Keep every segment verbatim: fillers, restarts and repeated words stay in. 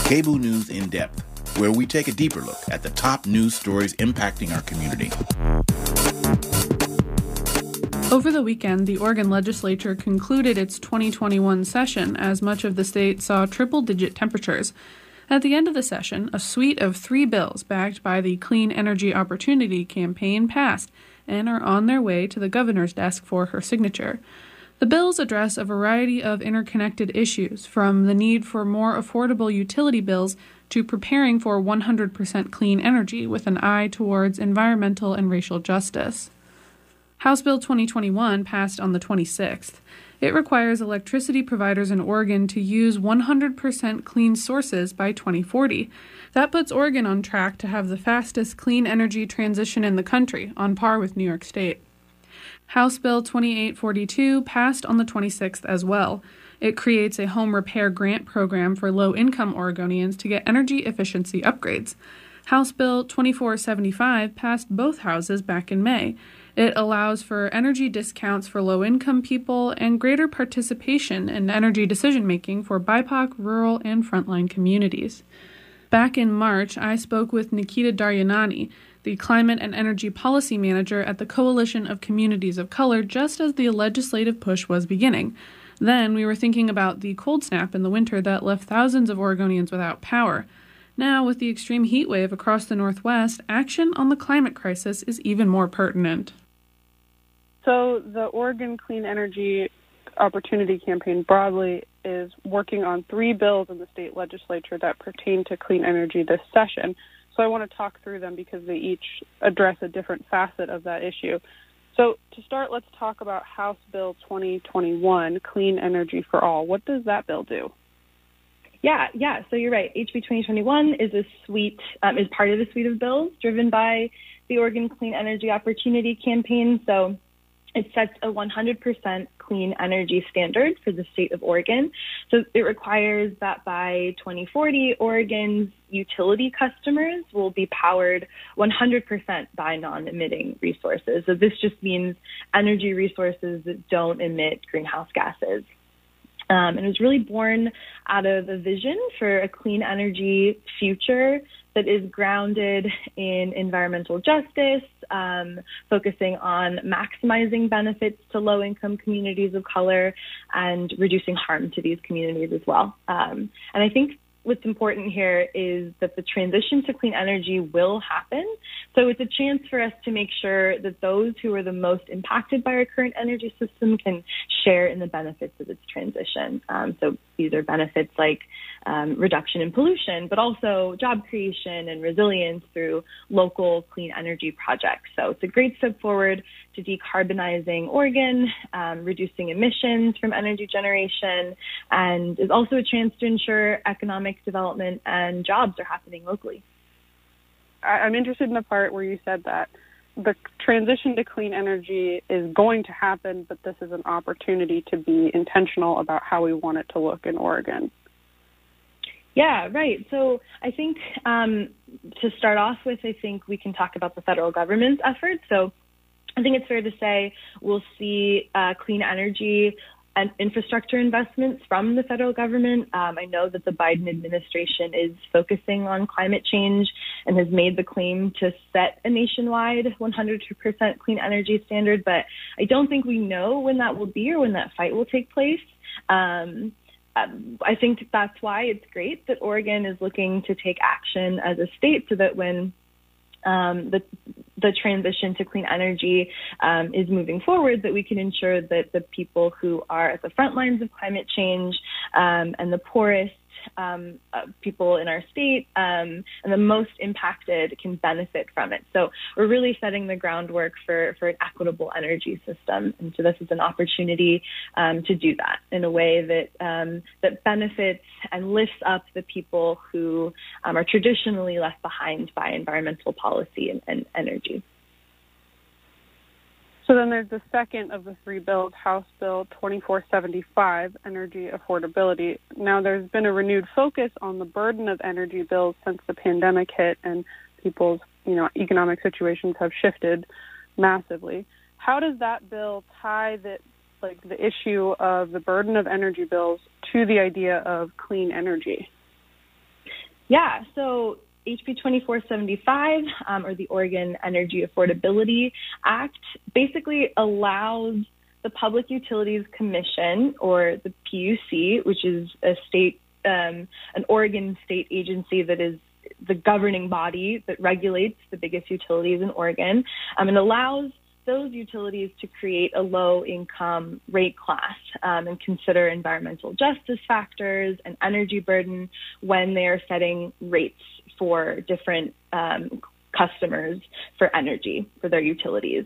Cable News In Depth, where we take a deeper look at the top news stories impacting our community. Over the weekend, the Oregon legislature concluded its twenty twenty-one session as much of the state saw triple-digit temperatures. At the end of the session, a suite of three bills backed by the Clean Energy Opportunity Campaign passed and are on their way to the governor's desk for her signature. The bills address a variety of interconnected issues, from the need for more affordable utility bills to preparing for one hundred percent clean energy with an eye towards environmental and racial justice. House Bill twenty twenty-one passed on the twenty-sixth. It requires electricity providers in Oregon to use one hundred percent clean sources by twenty forty. That puts Oregon on track to have the fastest clean energy transition in the country, on par with New York State. House Bill twenty-eight forty-two passed on the twenty-sixth as well. It creates a home repair grant program for low-income Oregonians to get energy efficiency upgrades. House Bill twenty-four seventy-five passed both houses back in May. It allows for energy discounts for low-income people and greater participation in energy decision-making for B I P O C, rural, and frontline communities. Back in March, I spoke with Nikita Daryanani, the Climate and Energy Policy Manager at the Coalition of Communities of Color, just as the legislative push was beginning. Then we were thinking about the cold snap in the winter that left thousands of Oregonians without power. Now, with the extreme heat wave across the Northwest, action on the climate crisis is even more pertinent. So the Oregon Clean Energy Opportunity Campaign broadly is working on three bills in the state legislature that pertain to clean energy this session. So I want to talk through them because they each address a different facet of that issue. So to start, let's talk about House Bill twenty twenty-one, Clean Energy for All. What does that bill do? Yeah, yeah. So you're right. H B twenty twenty-one is a suite, um, is part of the suite of bills driven by the Oregon Clean Energy Opportunity Campaign. So it sets a one hundred percent clean energy standard for the state of Oregon. So it requires that by twenty forty, Oregon's utility customers will be powered one hundred percent by non-emitting resources. So this just means energy resources that don't emit greenhouse gases. Um, and it was really born out of a vision for a clean energy future that is grounded in environmental justice, um, focusing on maximizing benefits to low-income communities of color and reducing harm to these communities as well. Um, and I think what's important here is that the transition to clean energy will happen. So it's a chance for us to make sure that those who are the most impacted by our current energy system can share in the benefits of its transition. Um, so these are benefits like um, reduction in pollution, but also job creation and resilience through local clean energy projects. So it's a great step forward to decarbonizing Oregon, um, reducing emissions from energy generation, and is also a chance to ensure economic development and jobs are happening locally. I'm interested in the part where you said that the transition to clean energy is going to happen, but this is an opportunity to be intentional about how we want it to look in Oregon. Yeah, right. So I think um, to start off with, I think we can talk about the federal government's efforts. So I think it's fair to say we'll see uh, clean energy and infrastructure investments from the federal government. Um, I know that the Biden administration is focusing on climate change and has made the claim to set a nationwide one hundred percent clean energy standard, but I don't think we know when that will be or when that fight will take place. Um, I think that's why it's great that Oregon is looking to take action as a state so that when um, the the transition to clean energy um, is moving forward, that we can ensure that the people who are at the front lines of climate change um, and the poorest um, uh, people in our state um, and the most impacted can benefit from it. So we're really setting the groundwork for, for an equitable energy system. And so this is an opportunity um, to do that in a way that um, that benefits and lifts up the people who um, are traditionally left behind by environmental policy and, and energy. So then there's the second of the three bills, House Bill twenty-four seventy-five, Energy Affordability. Now, there's been a renewed focus on the burden of energy bills since the pandemic hit and people's, you know, economic situations have shifted massively. How does that bill tie the, like, the issue of the burden of energy bills to the idea of clean energy? Yeah, so H B twenty-four seventy-five, um, or the Oregon Energy Affordability Act, basically allows the Public Utilities Commission, or the P U C, which is a state, um, an Oregon state agency that is the governing body that regulates the biggest utilities in Oregon, um, and allows those utilities to create a low-income rate class um, and consider environmental justice factors and energy burden when they are setting rates for different um, customers for energy for their utilities.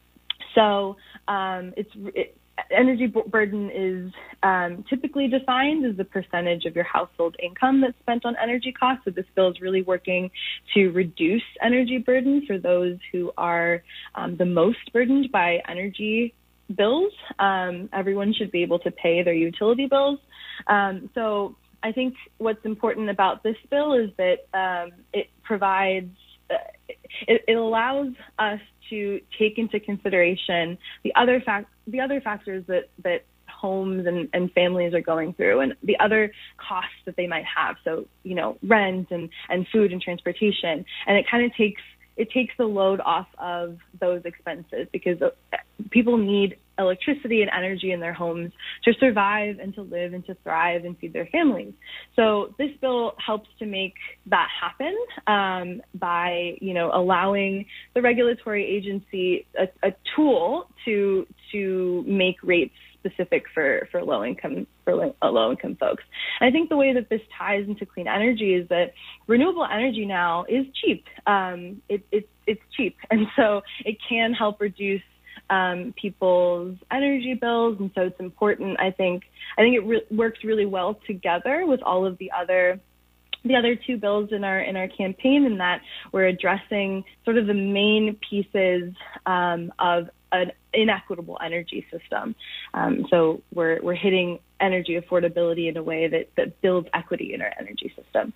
So um, it's it, energy b- burden is um, typically defined as the percentage of your household income that's spent on energy costs. So this bill is really working to reduce energy burden for those who are um, the most burdened by energy bills. Um, everyone should be able to pay their utility bills. Um, so I think what's important about this bill is that um, it provides, uh, it, it allows us to take into consideration the other fact, the other factors that, that homes and, and families are going through, and the other costs that they might have. So, you know, rent and, and food and transportation. And it kind of takes, it takes the load off of those expenses, because people need electricity and energy in their homes to survive and to live and to thrive and feed their families. So this bill helps to make that happen um, by, you know, allowing the regulatory agency a, a tool to to make rates specific for, for low income for low income folks. And I think the way that this ties into clean energy is that renewable energy now is cheap. Um, it, it, it's cheap, and so it can help reduce Um, people's energy bills, and so it's important. I think I think it re- works really well together with all of the other the other two bills in our in our campaign, in that we're addressing sort of the main pieces um, of an inequitable energy system. Um, so we're we're hitting energy affordability in a way that that builds equity in our energy system.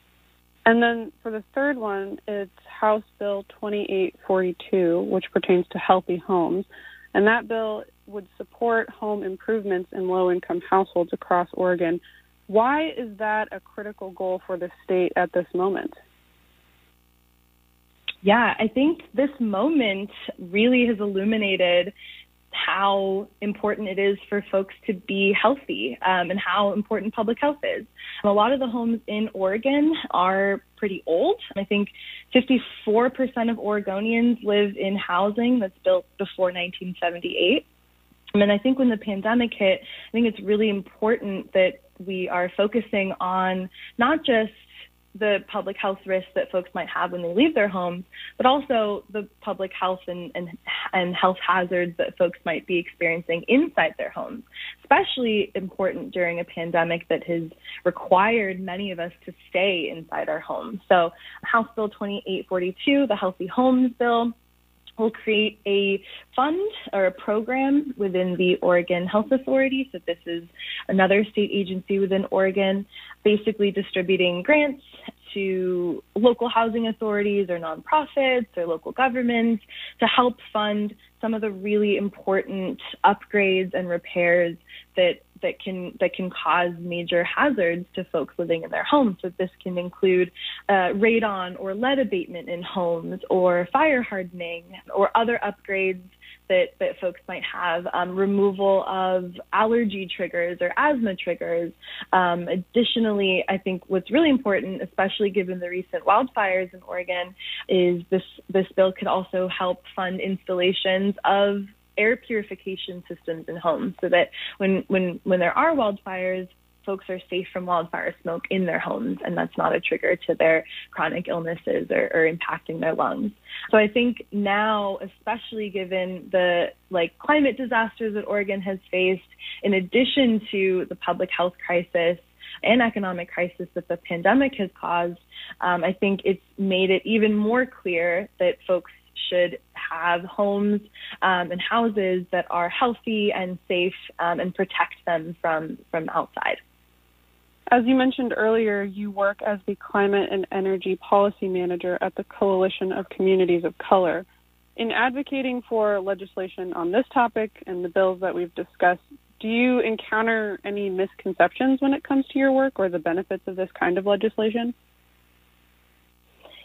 And then for the third one, it's House Bill twenty-eight forty-two, which pertains to healthy homes. And that bill would support home improvements in low-income households across Oregon. Why is that a critical goal for the state at this moment? Yeah, I think this moment really has illuminated how important it is for folks to be healthy um, and how important public health is. A lot of the homes in Oregon are pretty old. I think fifty-four percent of Oregonians live in housing that's built before nineteen seventy-eight. I mean, I think when the pandemic hit, I think it's really important that we are focusing on not just the public health risks that folks might have when they leave their homes, but also the public health and, and, and health hazards that folks might be experiencing inside their homes, especially important during a pandemic that has required many of us to stay inside our homes. So House Bill twenty-eight forty-two, the Healthy Homes Bill, will create a fund or a program within the Oregon Health Authority. So this is another state agency within Oregon, basically distributing grants to local housing authorities or nonprofits or local governments to help fund some of the really important upgrades and repairs that that can that can cause major hazards to folks living in their homes. So this can include uh, radon or lead abatement in homes, or fire hardening, or other upgrades that, that folks might have, um, removal of allergy triggers or asthma triggers. Um, additionally, I think what's really important, especially given the recent wildfires in Oregon, is this this bill could also help fund installations of air purification systems in homes, so that when when when there are wildfires, folks are safe from wildfire smoke in their homes, and that's not a trigger to their chronic illnesses or, or impacting their lungs. So I think now, especially given the like climate disasters that Oregon has faced, in addition to the public health crisis and economic crisis that the pandemic has caused, um, I think it's made it even more clear that folks should have homes um, and houses that are healthy and safe um, and protect them from, from outside. As you mentioned earlier, you work as the Climate and Energy Policy Manager at the Coalition of Communities of Color. In advocating for legislation on this topic and the bills that we've discussed, do you encounter any misconceptions when it comes to your work or the benefits of this kind of legislation?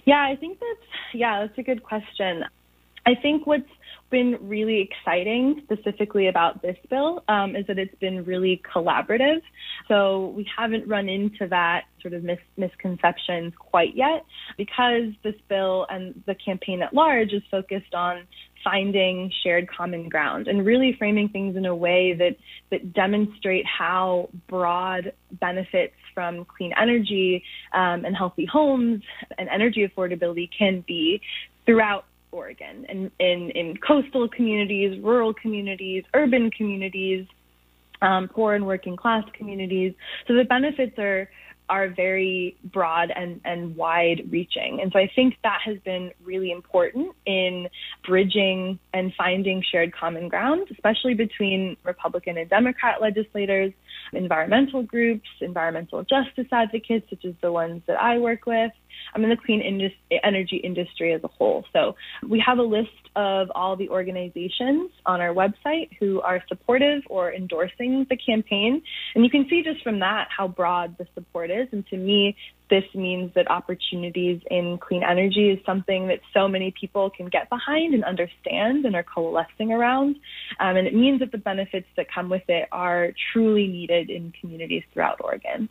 Yeah, I think that's, yeah, that's a good question. I think what's been really exciting specifically about this bill um, is that it's been really collaborative. So we haven't run into that sort of mis- misconceptions quite yet, because this bill and the campaign at large is focused on finding shared common ground and really framing things in a way that, that demonstrate how broad benefits from clean energy um, and healthy homes and energy affordability can be throughout Oregon, and in, in coastal communities, rural communities, urban communities, um, poor and working class communities. So the benefits are are very broad and, and wide reaching. And so I think that has been really important in bridging and finding shared common ground, especially between Republican and Democrat legislators, environmental groups, environmental justice advocates, such as the ones that I work with, I mean, the clean indus- energy industry as a whole. So we have a list of all the organizations on our website who are supportive or endorsing the campaign. And you can see just from that how broad the support is. And to me, this means that opportunities in clean energy is something that so many people can get behind and understand and are coalescing around. Um, and it means that the benefits that come with it are truly needed in communities throughout Oregon.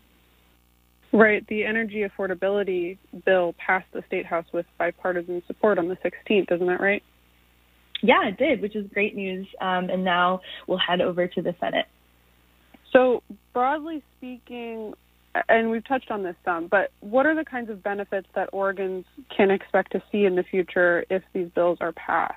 Right. The energy affordability bill passed the State House with bipartisan support on the sixteenth. Isn't that right? Yeah, it did, which is great news. Um, and now we'll head over to the Senate. So broadly speaking, and we've touched on this some, but what are the kinds of benefits that Oregons can expect to see in the future if these bills are passed?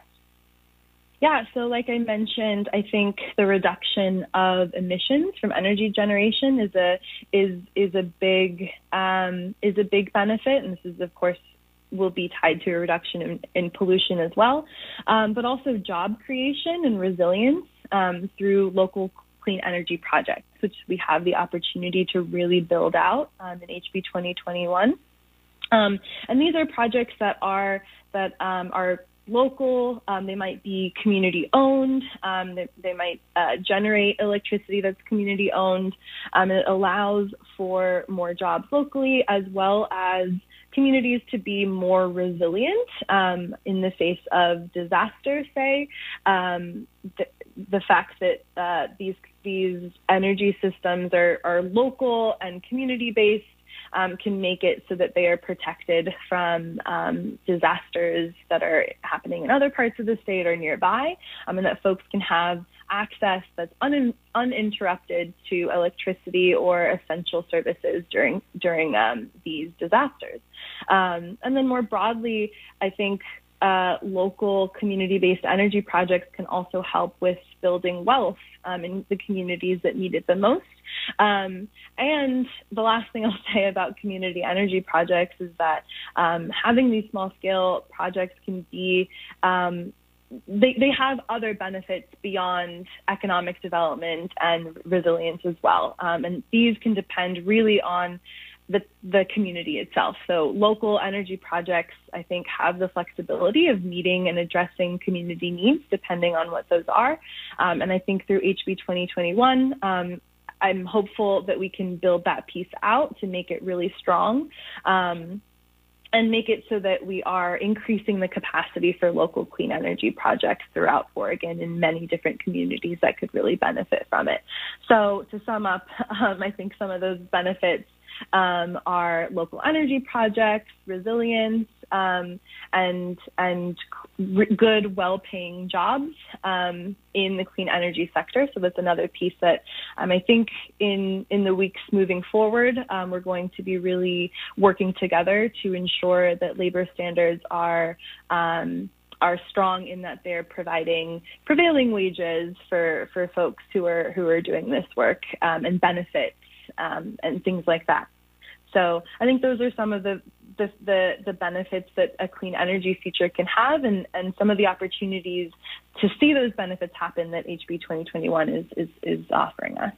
Yeah, so like I mentioned, I think the reduction of emissions from energy generation is a is is a big um, is a big benefit, and this is of course will be tied to a reduction in, in pollution as well, um, but also job creation and resilience um, through local clean energy projects, which we have the opportunity to really build out um, in H B twenty twenty-one, um, and these are projects that are that um, are local, um, they might be community owned, um, they, they might uh, generate electricity that's community owned. Um, it allows for more jobs locally, as well as communities to be more resilient um, in the face of disaster, say. Um, the, the fact that uh, these these energy systems are, are local and community-based Um, can make it so that they are protected from um, disasters that are happening in other parts of the state or nearby, um, and that folks can have access that's un- uninterrupted to electricity or essential services during during um, these disasters. Um, and then more broadly, I think uh, local community-based energy projects can also help with building wealth um, in the communities that need it the most. Um, and the last thing I'll say about community energy projects is that um, having these small-scale projects can be um, they, they have other benefits beyond economic development and resilience as well. Um, and these can depend really on the, the community itself. So local energy projects, I think, have the flexibility of meeting and addressing community needs depending on what those are. Um, and I think through H B twenty twenty-one, um, I'm hopeful that we can build that piece out to make it really strong. Um, and make it so that we are increasing the capacity for local clean energy projects throughout Oregon in many different communities that could really benefit from it. So to sum up, um, I think some of those benefits um, are local energy projects, resilience, um, and and good, well-paying jobs um, in the clean energy sector. So that's another piece that um, I think in in the weeks moving forward, um, we're going to be really working together to ensure that labor standards are um, are strong in that they're providing prevailing wages for, for folks who are who are doing this work um, and benefits um, and things like that. So I think those are some of the The, the the benefits that a clean energy future can have, and, and some of the opportunities to see those benefits happen that H B twenty twenty-one is, is, is offering us.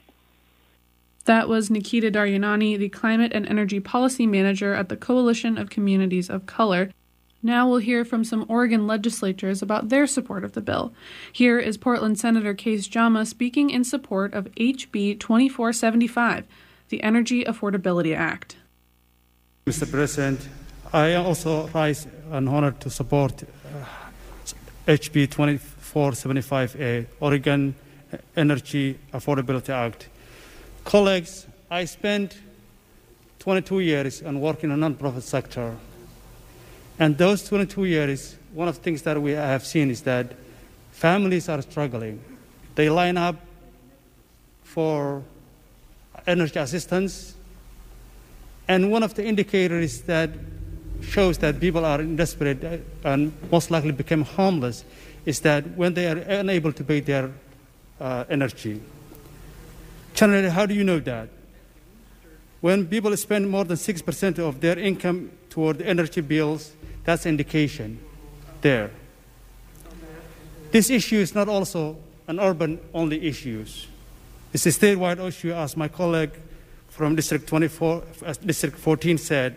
That was Nikita Daryanani, the Climate and Energy Policy Manager at the Coalition of Communities of Color. Now we'll hear from some Oregon legislators about their support of the bill. Here is Portland Senator Case Jama speaking in support of H B twenty-four seventy-five, the Energy Affordability Act. Mister President, I also rise and honored to support uh, H B twenty-four seventy-five A, Oregon Energy Affordability Act. Colleagues, I spent twenty-two years and work in a nonprofit sector. And those twenty-two years, one of the things that we have seen is that families are struggling. They line up for energy assistance. And one of the indicators that shows that people are desperate and most likely become homeless is that when they are unable to pay their uh, energy. Generally, how do you know that? When people spend more than six percent of their income toward energy bills, that's an indication there. This issue is not also an urban-only issue. It's a statewide issue, as my colleague from District twenty-four, as District fourteen said.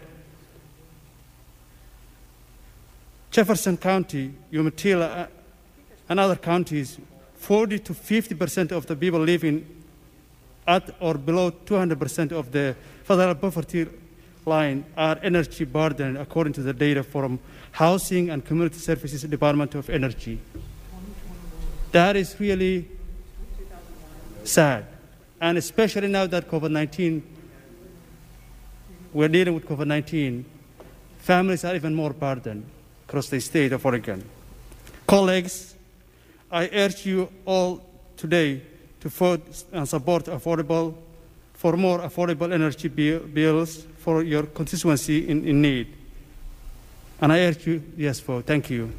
Jefferson County, Umatilla, and other counties, forty to fifty percent of the people living at or below two hundred percent of the federal poverty line are energy burdened, according to the data from Housing and Community Services Department of Energy. That is really sad. And especially now that COVID nineteen, we're dealing with COVID nineteen, families are even more burdened across the state of Oregon. Colleagues, I urge you all today to vote and support affordable, for more affordable energy bill, bills for your constituency in, in need. And I urge you, yes, vote. Thank you.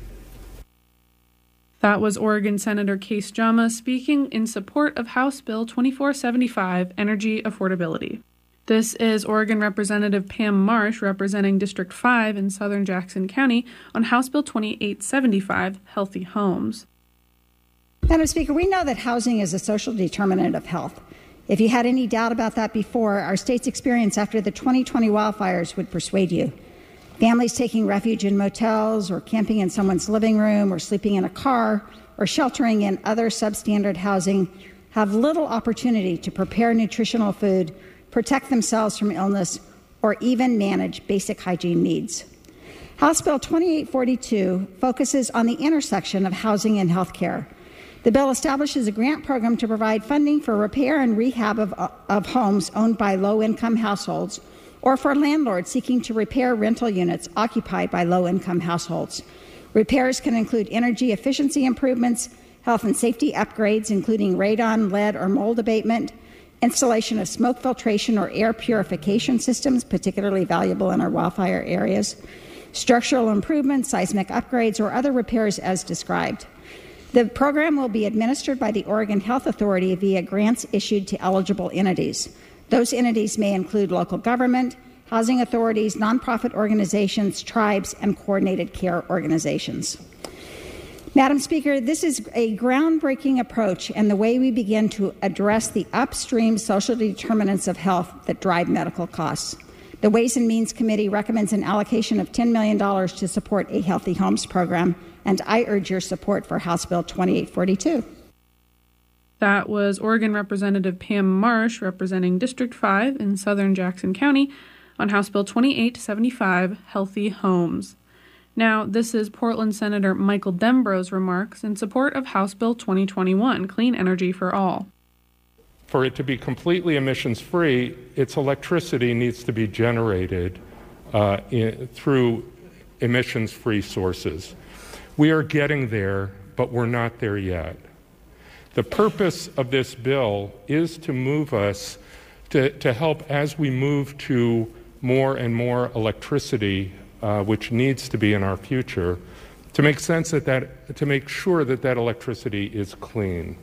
That was Oregon Senator Case Jama speaking in support of House Bill twenty-four seventy-five, Energy Affordability. This is Oregon Representative Pam Marsh representing District five in southern Jackson County on House Bill twenty-eight seventy-five, Healthy Homes. Madam Speaker, we know that housing is a social determinant of health. If you had any doubt about that before, our state's experience after the twenty twenty wildfires would persuade you. Families taking refuge in motels or camping in someone's living room or sleeping in a car or sheltering in other substandard housing have little opportunity to prepare nutritional food, protect themselves from illness, or even manage basic hygiene needs. House Bill twenty-eight forty-two focuses on the intersection of housing and health care. The bill establishes a grant program to provide funding for repair and rehab of, of homes owned by low-income households or for landlords seeking to repair rental units occupied by low-income households. Repairs can include energy efficiency improvements, health and safety upgrades, including radon, lead, or mold abatement, installation of smoke filtration or air purification systems, particularly valuable in our wildfire areas, structural improvements, seismic upgrades, or other repairs as described. The program will be administered by the Oregon Health Authority via grants issued to eligible entities. Those entities may include local government, housing authorities, nonprofit organizations, tribes, and coordinated care organizations. Madam Speaker, this is a groundbreaking approach and the way we begin to address the upstream social determinants of health that drive medical costs. The Ways and Means Committee recommends an allocation of ten million dollars to support a Healthy Homes program, and I urge your support for House Bill twenty-eight forty-two. That was Oregon Representative Pam Marsh representing District five in southern Jackson County on House Bill twenty-eight seventy-five, Healthy Homes. Now, this is Portland Senator Michael Dembro's remarks in support of House Bill twenty twenty-one, Clean Energy for All. For it to be completely emissions-free, its electricity needs to be generated uh, in, through emissions-free sources. We are getting there, but we're not there yet. The purpose of this bill is to move us, to, to help as we move to more and more electricity, uh, which needs to be in our future, to make sense that that, to make sure that that electricity is clean.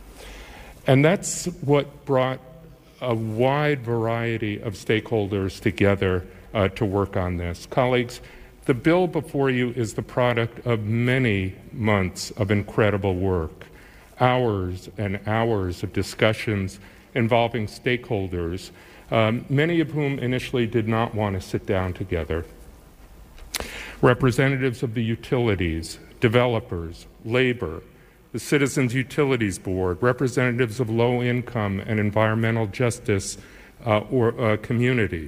And that's what brought a wide variety of stakeholders together uh, to work on this. Colleagues, the bill before you is the product of many months of incredible work, hours and hours of discussions involving stakeholders, um, many of whom initially did not want to sit down together. Representatives of the utilities, developers, labor, the Citizens Utilities Board, representatives of low-income and environmental justice uh, or uh, communities,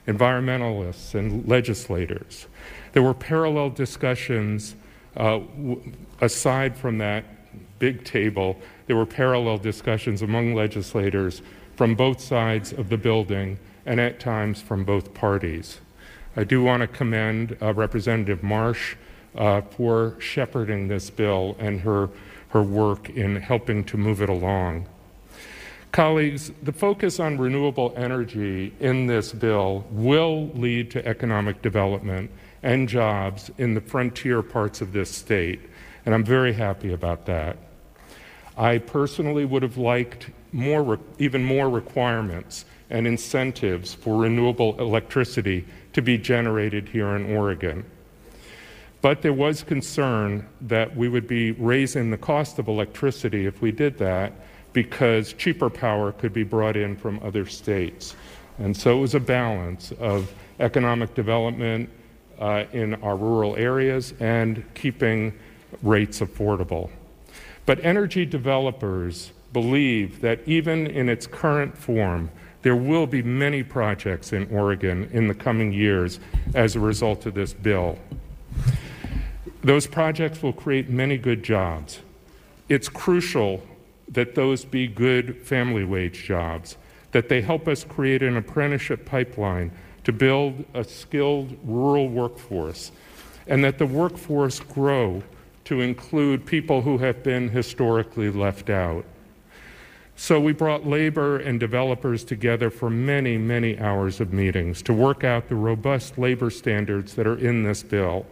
environmentalists, and legislators. There were parallel discussions uh, w- aside from that big table. There were parallel discussions among legislators from both sides of the building and at times from both parties. I do want to commend uh, Representative Marsh uh, for shepherding this bill and her, her work in helping to move it along. Colleagues, the focus on renewable energy in this bill will lead to economic development and jobs in the frontier parts of this state, and I'm very happy about that. I personally would have liked more, even more requirements and incentives for renewable electricity to be generated here in Oregon. But there was concern that we would be raising the cost of electricity if we did that, because cheaper power could be brought in from other states. And so it was a balance of economic development uh, in our rural areas and keeping rates affordable. But energy developers believe that even in its current form, there will be many projects in Oregon in the coming years as a result of this bill. Those projects will create many good jobs. It's crucial that those be good family wage jobs, that they help us create an apprenticeship pipeline to build a skilled rural workforce, and that the workforce grow to include people who have been historically left out. So we brought labor and developers together for many, many hours of meetings to work out the robust labor standards that are in this bill.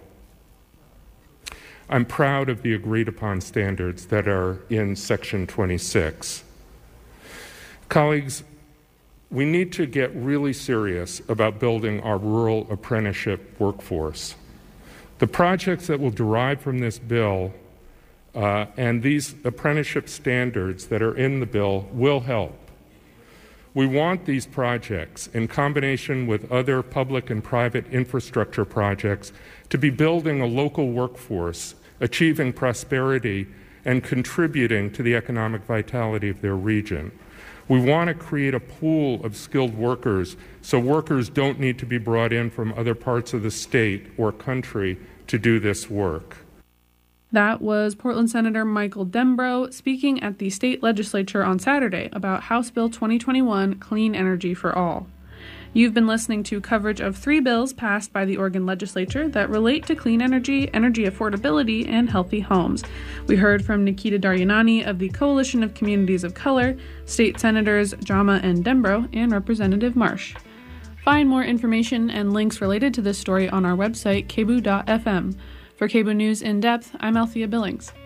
I'm proud of the agreed upon standards that are in Section twenty-six. Colleagues, we need to get really serious about building our rural apprenticeship workforce. The projects that will derive from this bill uh, and these apprenticeship standards that are in the bill will help. We want these projects, in combination with other public and private infrastructure projects, to be building a local workforce, achieving prosperity, and contributing to the economic vitality of their region. We want to create a pool of skilled workers so workers don't need to be brought in from other parts of the state or country to do this work. That was Portland Senator Michael Dembrow speaking at the state legislature on Saturday about House Bill twenty twenty-one, Clean Energy for All. You've been listening to coverage of three bills passed by the Oregon legislature that relate to clean energy, energy affordability, and healthy homes. We heard from Nikita Daryanani of the Coalition of Communities of Color, State Senators Jama and Dembrow, and Representative Marsh. Find more information and links related to this story on our website, K B U dot F M. For K B U News In Depth, I'm Althea Billings.